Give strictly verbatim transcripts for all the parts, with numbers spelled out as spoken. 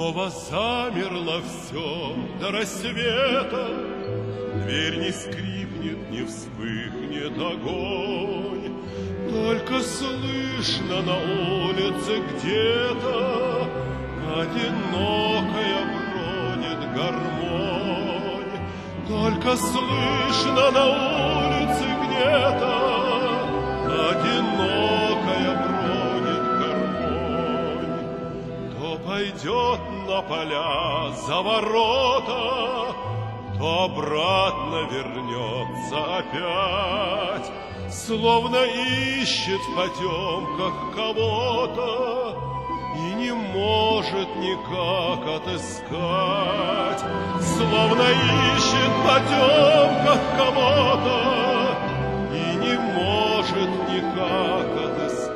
Снова замерло все до рассвета, дверь не скрипнет, не вспыхнет огонь, только слышно на улице где-то одинокая бронит гармонь. Только слышно на улице где-то одинокая бронит гармонь. То пойдет на поля за ворота, то обратно вернется опять, словно ищет в потемках кого-то и не может никак отыскать, словно ищет в потемках кого-то и не может никак отыскать.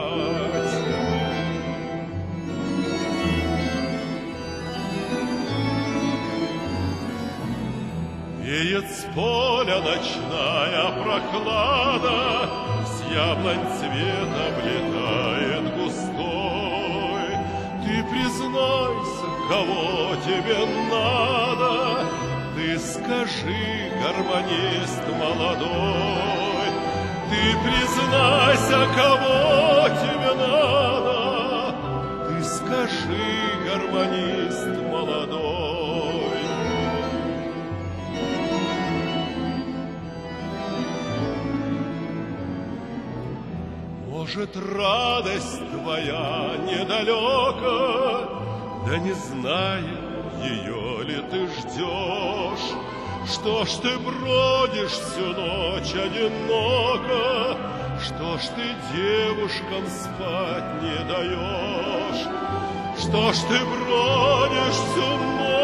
Веет с поля ночная прохлада, с яблонь цвет облетает густой. Ты признайся, кого тебе надо, ты скажи, гармонист молодой. Ты признайся, кого тебе надо, ты скажи, гармонист молодой. Может, радость твоя недалека, да не зная, ее ли ты ждешь? Что ж ты бродишь всю ночь одиноко? Что ж ты девушкам спать не даешь? Что ж ты бродишь всю ночь